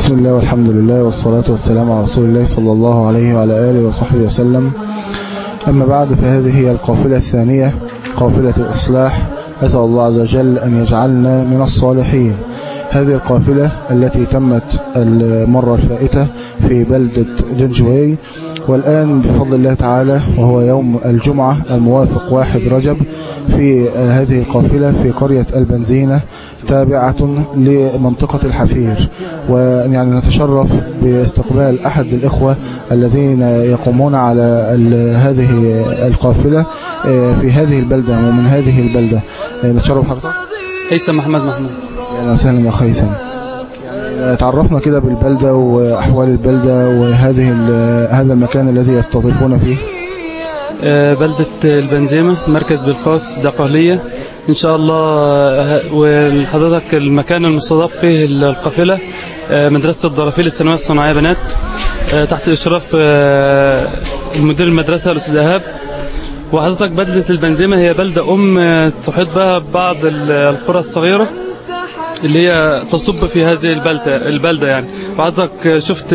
بسم الله والحمد لله والصلاة والسلام على رسول الله صلى الله عليه وعلى آله وصحبه وسلم. أما بعد، فهذه هي القافلة الثانية، قافلة الإصلاح. أسأل الله عز وجل أن يجعلنا من الصالحين. هذه القافلة التي تمت المرة الفائتة في بلدة دنجوي، والآن بفضل الله تعالى وهو يوم الجمعة الموافق 1 رجب في هذه القافلة في قرية البنزينة تابعة لمنطقة الحفير، ويعني نتشرف باستقبال أحد الإخوة الذين يقومون على هذه القافلة في هذه البلدة ومن هذه البلدة. نتشرف حضرتك. هيثم محمد. أهلا وسهلا يا هيثم. تعرفنا كده بالبلدة وأحوال البلدة هذا المكان الذي يستضيفون فيه. بلدة البنزيمة، مركز بالفاس، دقهلية إن شاء الله. وحضرتك المكان المستضاف فيه القافلة مدرسة الضرافيل الثانوية الصناعية بنات، تحت إشراف مدير المدرسة الأستاذ إيهاب. وحضرتك بلدة البنزيمة هي بلدة تحيط بها بعض القرى الصغيرة اللي هي تصب في هذه البلدة يعني. وحضرتك شفت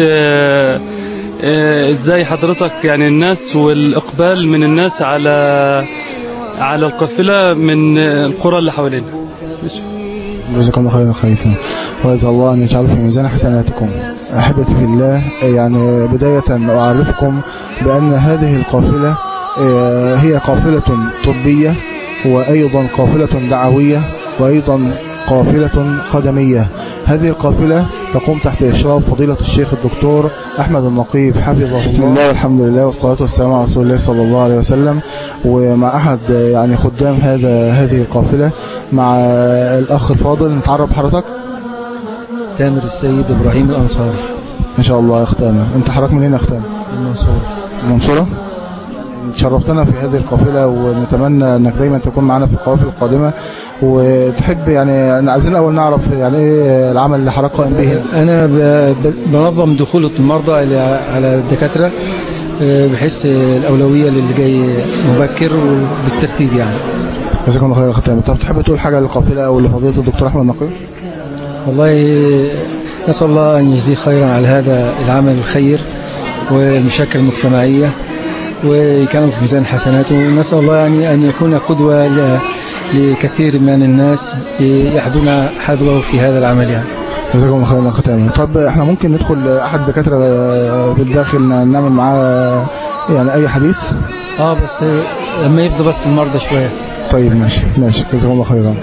ازاي حضرتك يعني الناس والإقبال من الناس على القافلة من القرى اللي حوالينا. جزاكم الله خيرا خيثم، وأسأل الله أن يجعل في ميزان حسناتكم. أحبتي في الله، يعني بداية أعرفكم بأن هذه القافلة هي قافلة طبية، وأيضا قافلة دعوية، وأيضا قافلة خدمية. هذه القافلة تقوم تحت إشراف فضيلة الشيخ الدكتور أحمد النقيب حفظه الله. بسم الله والحمد لله والصلاة والسلام على رسول الله صلى الله عليه وسلم. ومع أحد يعني خدام هذه القافلة، مع الأخ الفاضل. نتعرف حضرتك. تامر السيد إبراهيم الأنصاري. ما شاء الله يا أخ تامر. أنت حضرتك منين يا أخ تامر؟ المنصورة. شرفتنا في هذه القافلة، ونتمنى أنك دايما تكون معنا في القوافل القادمة. وتحب يعني عايزين الأول نعرف يعني إيه العمل اللي حضرتك قائم به؟ أنا بنظم دخول المرضى على الدكاترة بحيث الأولوية للي جاي مبكر وبالترتيب يعني. جزاكم الله خير يا أخ تامر. طب تحب تقول حاجة للقافلة أو لفضيلة الدكتور أحمد النقيب؟ والله نسأل الله أن يجزيه خيرا على هذا العمل الخير والمشاكل المجتمعية، وكانوا في ميزان حسناته. ونسأل الله يعني أن يكون قدوة لكثير من الناس يحذون حذوه في هذا العمل يعني. جزاكم الله خيرا أخ تامر. طب احنا ممكن ندخل أحد الدكاترة بالداخل نعمل معاه يعني أي حديث؟ بس لما يفضى بس المرضى شوية. طيب ماشي. جزاكم الله خيرا.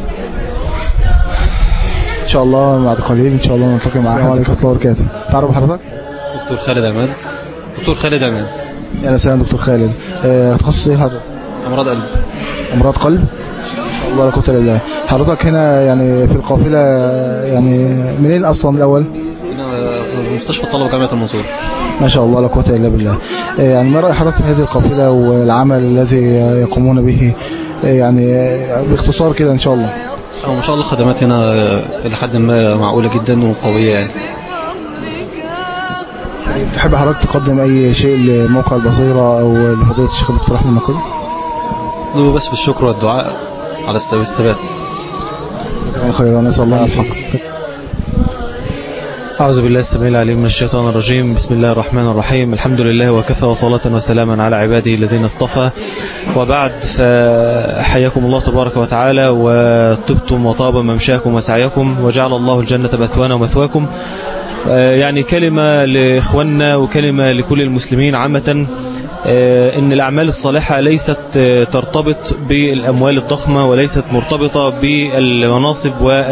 إن شاء الله بعد قليل إن شاء الله نلتقي مع أحوال الله وبركاته. تعرف حضرتك؟ دكتور خالد عماد. يا سلام دكتور خالد. تخصص ايه حضرتك؟ امراض قلب. ما شاء الله لا قوه الا بالله. حضرتك هنا يعني في القافله يعني منين اصلا الاول؟ هنا في مستشفى الطلبه جامعه المنصوره. ما شاء الله لا قوه الا بالله. يعني ما راي حضرتك في هذه القافله والعمل الذي يقومون به يعني باختصار كده ان شاء الله؟ ما شاء الله خدمات هنا لحد ما معقوله جدا وقويه يعني. تحب حضرتك تقدم أي شيء لموقع البصيرة أو لفضيلة الشيخ الدكتور أحمد النقيب؟ بس بالشكر والدعاء على الثبات. جزاكم الله خيرا. نسأل الله الحق. أعوذ بالله السميع العليم من الشيطان الرجيم. بسم الله الرحمن الرحيم. الحمد لله وكفى، وصلاة وسلاما على عباده الذين اصطفى، وبعد. فحياكم الله تبارك وتعالى، وطبتم وطاب ممشاكم وسعيكم، وجعل الله الجنة مثوانا ومثواكم. يعني كلمة لإخواننا وكلمة لكل المسلمين عامة، إن الأعمال الصالحة ليست ترتبط بالأموال الضخمة، وليست مرتبطة بالمناصب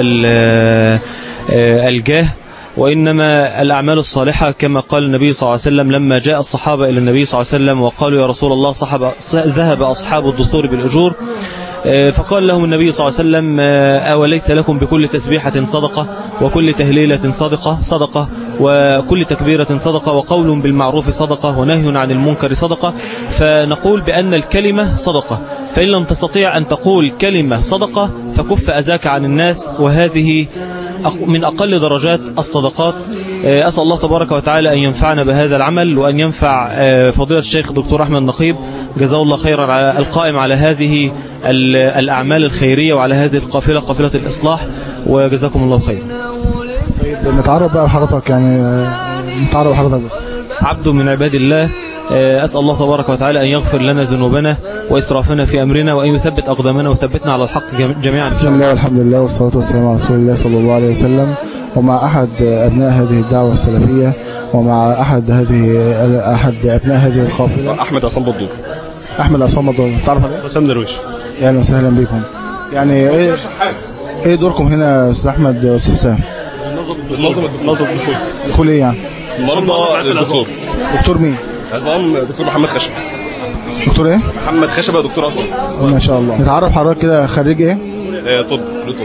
والجاه، وإنما الأعمال الصالحة كما قال النبي صلى الله عليه وسلم لما جاء الصحابة إلى النبي صلى الله عليه وسلم وقالوا يا رسول الله ذهب أصحاب الدثور بالأجور، فقال لهم النبي صلى الله عليه وسلم أوليس لكم بكل تسبيحة صدقة، وكل تهليلة صدقة، وكل تكبيرة صدقة، وقول بالمعروف صدقة، ونهي عن المنكر صدقة. فنقول بأن الكلمة صدقة، فإن لم تستطيع أن تقول كلمة صدقة فكف أذاك عن الناس، وهذه من أقل درجات الصدقات. أسأل الله تبارك وتعالى أن ينفعنا بهذا العمل، وأن ينفع فضيلة الشيخ الدكتور أحمد النقيب جزاه الله خيرا على القائم على هذه الأعمال الخيرية وعلى هذه القافلة، قافلة الإصلاح، وجزاكم الله خير. طيب نتعرف بقى بحضرتك يعني نتعرف بحضرتك بس. عبد من عباد الله، أسأل الله تبارك وتعالى أن يغفر لنا ذنوبنا وإسرافنا في أمرنا وأن يثبت أقدامنا وثبتنا على الحق جميعا. بسم الله والحمد لله والصلاة والسلام على رسول الله صلى الله عليه وسلم، ومع أحد أبناء هذه الدعوة السلفية، ومع أحد أبناء هذه القافلة. أحمد عصام بدور. أحمد عصام بدور، تعرف عليه؟ حسام درويش. أهلا وسهلا بكم. يعني إيه دوركم هنا يا أستاذ أحمد وأستاذ حسام؟ نظم دخول إيه يعني؟ النهارده الدكتور. دكتور مين؟ عصام دكتور محمد خشبة. دكتور إيه؟ محمد خشبة دكتور عصام. ما شاء الله. نتعرف حضرتك كده خريج إيه؟ طب.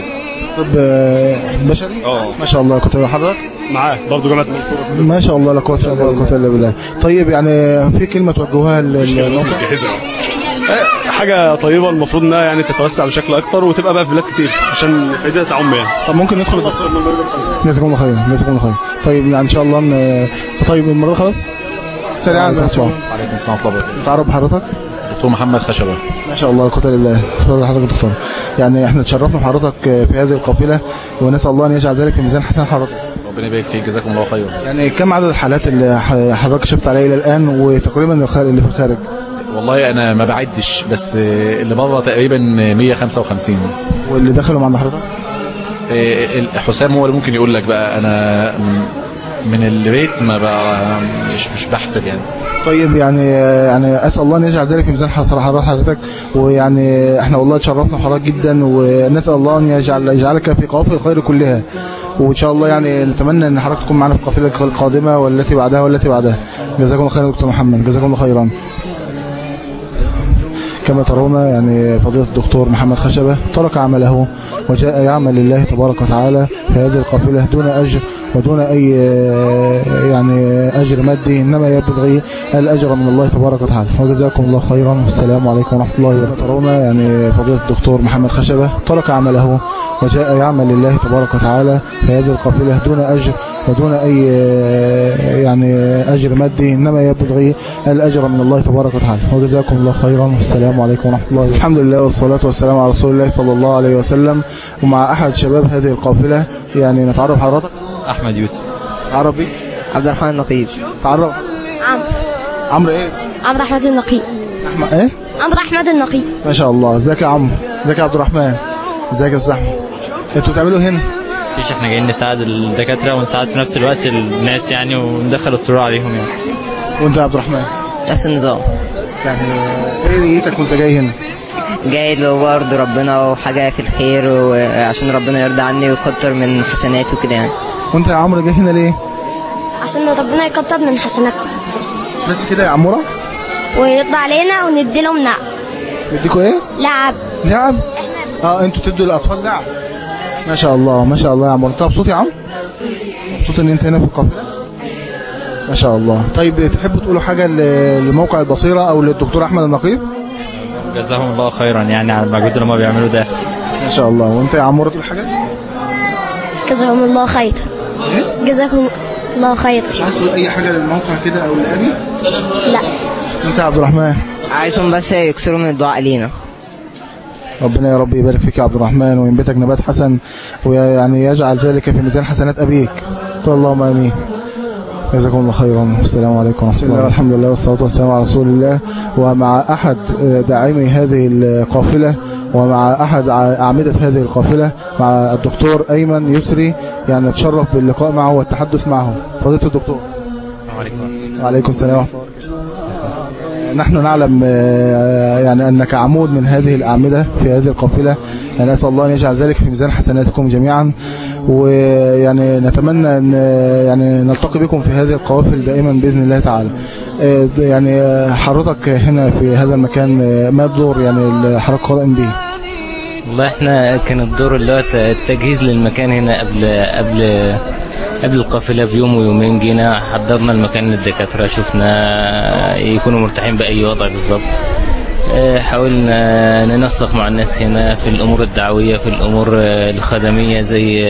بشري؟ ما شاء الله. كنت حضرتك؟ معاه برضه جامعة المنصورة. ما شاء الله، لا قوة إلا بالله. طيب يعني في كلمة توجهوها للموقع؟ حاجة طيبة المفروض انها يعني تتوسع بشكل اكتر وتبقى بقى في بلاد كتير عشان فائدتها تعم يعني. طب ممكن ندخل الدكتور؟ جزاكم الله خير، جزاكم الله خير. طيب يعني ان شاء الله طيب المرة خلاص سريعا. عليكم السلام ورحمة الله وبركاته. تعرف بحضرتك؟ دكتور محمد خشبة. ما شاء الله، لا قوة الا بالله. اتفضل حضرتك دكتور. يعني احنا تشرفنا بحضرتك في هذه القافلة، ونسأل الله ان يجعل ذلك في ميزان حسنات حضرتك. ربنا يبارك فيك، جزاكم الله خير. يعني كم عدد الحالات اللي حضرتك شفت عليها الى الان، وتقريبا اللي في الخارج؟ والله انا ما بعدش، بس اللي بره تقريبا 155. واللي دخلوا مع حضرتك؟ حسام هو اللي ممكن يقول لك بقى. انا من البيت ما بقى مش بحسب يعني. طيب يعني اسال الله ان يجعل ذلك في ميزان حسنات حضرتك، ويعني احنا والله تشرفنا بحضرتك جدا، ونسال الله ان يجعلك في قوافل الخير كلها، وان شاء الله يعني نتمنى ان حضرتك تكون معنا في القافله القادمه والتي بعدها والتي بعدها. جزاكم الله خيرا يا دكتور محمد، جزاكم الله خيرا. كما ترون يعني فضيلة الدكتور محمد خشبة ترك عمله وجاء يعمل لله تبارك وتعالى في هذه القافلة دون أجر ودون أي يعني أجر مادي، إنما يبغي الأجر من الله تبارك وتعالى. وجزاكم الله خيرا، والسلام عليكم ورحمة الله وبركاته. ترون يعني فضيلة الدكتور محمد خشبة ترك عمله وجاء يعمل لله تبارك وتعالى في هذه القافلة دون أجر ودون أي يعني أجر مادي، إنما يبغي الأجر من الله تبارك وتعالى. وجزاكم الله خيرا، والسلام عليكم ورحمة الله وبركاته. الحمد لله والصلاة والسلام على رسول الله صلى الله عليه وسلم، ومع أحد شباب هذه القافلة. يعني نتعرف حضرتك؟ أحمد يوسف. عربي؟ عبد الرحمن النقيب. تعرف؟ عمرو إيه؟ عبد الرحمن النقيب. أحمد إيه؟ عبد الرحمن النقيب. ما شاء الله. ازيك يا عمرو؟ ازيك يا عبد الرحمن؟ ازيك يا أحمد؟ انتوا بتعملوا هنا؟ مفيش، احنا جايين نساعد الدكاترة ونساعد في نفس الوقت الناس يعني، وندخل السرور عليهم يعني. وانت يا عبد الرحمن؟ نفس النظام. يعني ايه نيتك وانت جاي هنا؟ جاي لورد ربنا وحاجة في الخير، وعشان ربنا يرضى عني ويكتر من حسناته وكده يعني. وانت يا عمرو جاي هنا ليه؟ عشان ربنا يكتر من حسناتنا بس كده يا عمورة؟ ويرضى علينا وندي لهم لعب. نديكوا ايه؟ لعب. انتوا تدوا الاطفال لعب. ما شاء الله ما شاء الله يا عمرو. انت مبسوط يا عم؟ مبسوط ان انت هنا في القافله؟ ما شاء الله. طيب تحبوا تقولوا حاجه لموقع البصيره او للدكتور احمد النقيب؟ جزاهم الله خيرا يعني على المجهود اللي هم بيعملوه ده. ما شاء الله. وانت يا عمورة تقول حاجه؟ جزاهم الله خير. جزاكم الله خير. مش عايز تقول اي حاجه للموقع كده او لابي؟ لا. انت يا عبد الرحمن؟ عايزهم بس يكسروا من الدعاء لينا. ربنا يا رب يبارك فيك يا عبد الرحمن، وينبتك نبات حسن، ويعني يجعل ذلك في ميزان حسنات أبيك. قل اللهم آمين. جزاكم الله خيرا، والسلام عليكم ورحمة الله. والحمد لله والصلاة والسلام على رسول الله، ومع أحد داعمي هذه القافلة ومع أحد أعمدة هذه القافلة، مع الدكتور أيمن يسري. يعني نتشرف باللقاء معه والتحدث معه. فضيلة الدكتور. السلام عليكم. وعليكم السلام ورحمة الله. نحن نعلم يعني أنك عمود من هذه الأعمدة في هذه القافلة، يعني أسأل الله أن يجعل ذلك في ميزان حسناتكم جميعا، ويعني نتمنى أن يعني نلتقي بكم في هذه القوافل دائما بإذن الله تعالى. يعني حضرتك هنا في هذا المكان ما الدور يعني حضرتك قائم به؟ والله احنا كان الدور اللي هو التجهيز للمكان هنا قبل القافلة بيوم ويومين. جينا حضرنا المكان للدكاترة، شفنا يكونوا مرتاحين بأي وضع بالضبط. حاولنا ننسق مع الناس هنا في الأمور الدعوية، في الأمور الخدمية، زي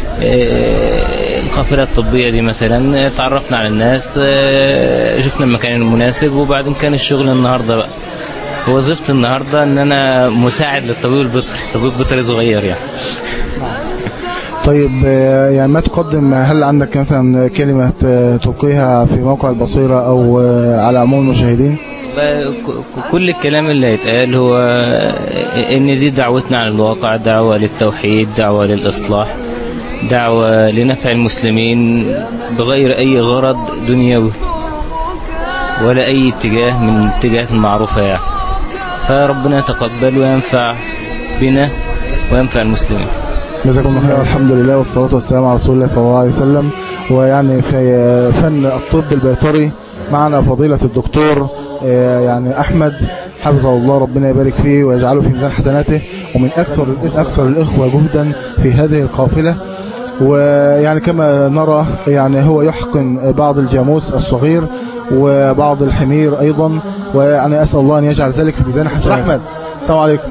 القافلة الطبية دي مثلا. تعرفنا على الناس، شفنا المكان المناسب، وبعدين كان الشغل النهاردة بقى. وظيفتي النهاردة ان انا مساعد للطبيب البيطري، طبيب بيطري صغير يعني. طيب يعني ما تقدم، هل عندك مثلا كلمة تلقيها في موقع البصيرة أو على عموم المشاهدين؟ كل الكلام اللي هيتقال هو ان دي دعوتنا على الواقع، دعوة للتوحيد، دعوة للإصلاح، دعوة لنفع المسلمين بغير أي غرض دنيوي ولا أي اتجاه من الاتجاهات المعروفة يعني. فربنا يتقبل وينفع بنا وينفع المسلمين. جزاكم الله خير. الحمد لله والصلاة والسلام على رسول الله صلى الله عليه وسلم. ويعني في فن الطب البيطري معنا فضيلة الدكتور يعني أحمد حفظه الله، ربنا يبارك فيه ويجعله في ميزان حسناته، ومن أكثر الإخوة جهدا في هذه القافلة. ويعني كما نرى يعني هو يحقن بعض الجاموس الصغير وبعض الحمير أيضا، ويعني أسأل الله أن يجعل ذلك في ميزان حسناته. أحمد السلام عليكم.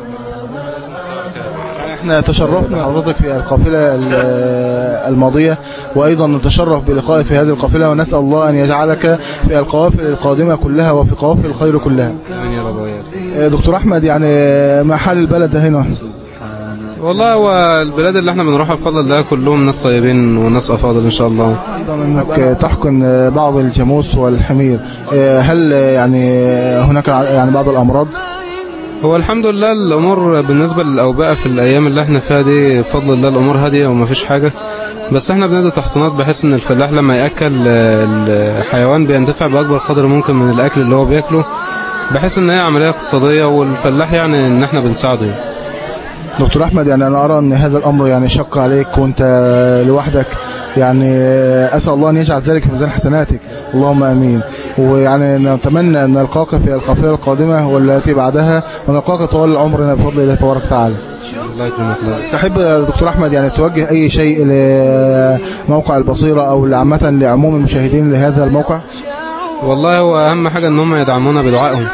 احنا تشرفنا حضرتك في القافلة الماضية، وأيضا نتشرف بلقائك في هذه القافلة، ونسأل الله أن يجعلك في القوافل القادمة كلها وفي قوافل الخير كلها. دكتور أحمد، يعني ما حال البلد هنا؟ والله هو البلاد اللي احنا بنروحها بفضل الله كلهم ناس طيبين وناس أفاضل إن شاء الله. أيضا أنك تحقن بعض الجاموس والحمير، هل يعني هناك يعني بعض الأمراض؟ هو الحمد لله الأمور بالنسبة للأوبئة في الأيام اللي احنا فيها دي بفضل الله الأمور هادية وما فيش حاجة، بس احنا بندي تحصينات بحيث ان الفلاح لما يأكل الحيوان بينتفع بأكبر قدر ممكن من الأكل اللي هو بيأكله، بحيث ان هي عملية اقتصادية والفلاح يعني ان احنا بنساعده. دكتور أحمد، يعني أنا أرى أن هذا الأمر يعني شق عليك وأنت لوحدك، يعني أسأل الله أن يجعل ذلك في ميزان حسناتك، اللهم آمين. ويعني نتمنى أن نلقاك في القافلة القادمة والتي بعدها، ونلقاك طوال عمرنا بفضل الله تبارك وتعالى. الله يكرمك. تحب دكتور أحمد يعني توجه أي شيء لموقع البصيرة أو عامة لعموم المشاهدين لهذا الموقع؟ والله هو أهم حاجة أن هم يدعمونا بدعائهم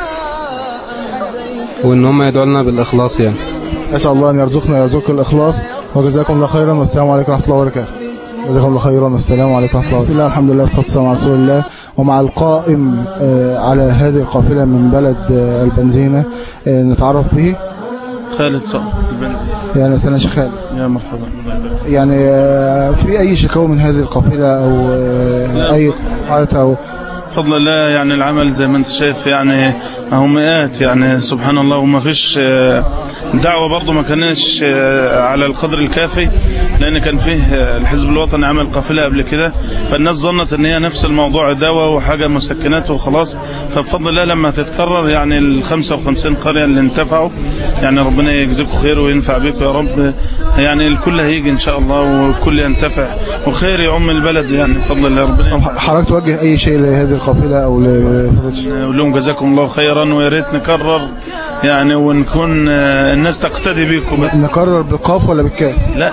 وأن هم يدعوا لنا بالإخلاص يعني. أسأل الله أن يرزقنا ويرزقك الإخلاص، وجزاكم الله خيرا والسلام عليكم ورحمة الله وبركاته. جزاكم الله خيرا والسلام عليكم ورحمة الله. بسم الله الحمد لله والصلاة والسلام على رسول الله. ومع القائم على هذه القافلة من بلد البنزينة نتعرف به. خالد صقر البنزينة. يعني سنة شيخ خالد. يا مرحبا. يعني في أي شكوى من هذه القافلة أو أي قطعات أو بفضل الله يعني العمل زي ما انت شايف يعني هو مئات يعني سبحان الله، وما فيش دعوة برضو ما كانش على القدر الكافي، لأن كان فيه الحزب الوطني عمل قافلة قبل كده، فالناس ظنت ان هي نفس الموضوع دواء وحاجة مسكنات وخلاص. فبفضل الله لما تتكرر يعني 55 قرية اللي انتفعوا، يعني ربنا يجزيكم خير وينفع بكم يا رب، يعني الكل هيجي ان شاء الله والكل ينتفع وخير يعم البلد يعني بفضل الله. ربنا حضرتك توجه اي شيء لهذه القافلة او نقول لهم جزاكم الله خيرا، ويا ريت نكرر يعني ونكون الناس تقتدي بيكم. بس نكرر بالقاف ولا بالكاف؟ لا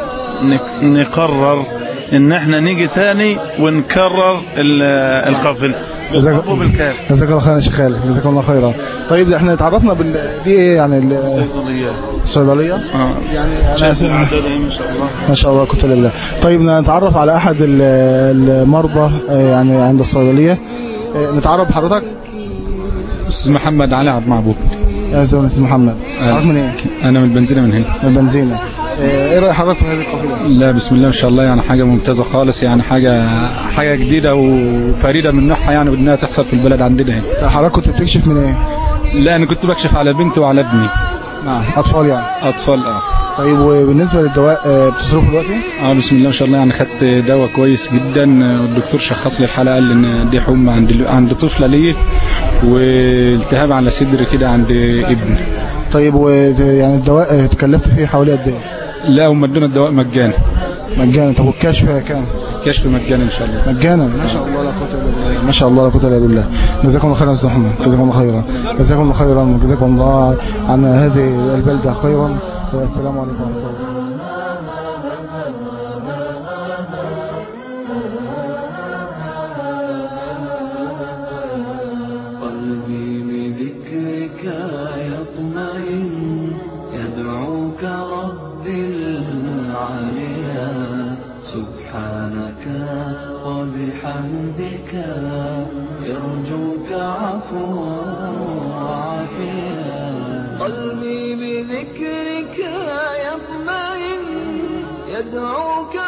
نقرر ان احنا نيجي تاني ونكرر القافله بالقاف بالكاف. جزاك الله خيرا يا شيخ خالد، جزاك الله خيرا. طيب احنا اتعرفنا دي ايه يعني الصيدليه يعني شايف العدد ما شاء الله ما شاء الله كتر الله. طيب نتعرف على احد المرضى يعني عند الصيدليه. نتعرف بحضرتك. استاذ محمد علي عبد المعبود. يا استاذ محمد، حضرتك من ايه؟ انا من البنزينه من هنا. من البنزينه. ايه راي حضرتك في هذه القافله؟ لا بسم الله ما شاء الله، يعني حاجه ممتازه خالص، يعني حاجه جديده وفريده من نوعها، يعني بدنا تحصل في البلد عندنا هنا. حضرتك كنت بتكشف من ايه؟ لا انا كنت بكشف على بنتي وعلى ابني. نعم اطفال يعني. اطفال طيب وبالنسبه للدواء بتصرفه دلوقتي؟ بسم الله ما شاء الله، يعني خدت دواء كويس جدا، والدكتور شخص لي الحاله، قال لي ان دي حمى عند طفله لي والتهاب على صدري كده عند ابني. طيب ويعني الدواء تكلفت فيه حوالي قد ايه؟ لا هم ادونا الدواء مجانا. طب والكشف كام؟ كشف مجانا ان شاء الله. مجانا ما شاء الله لا قوه الا بالله. ما شاء الله لا قوه الا بالله. جزاكم الله خيرا يا استاذ محمد، جزاكم الله خيرا، جزاكم الله خيرا، جزاكم الله عن هذه البلده خيرا، والسلام عليكم ورحمه الله. سبحانك وبحمدك يرجوك عفوا وعافيا. قلبي بذكرك يطمئن يدعوك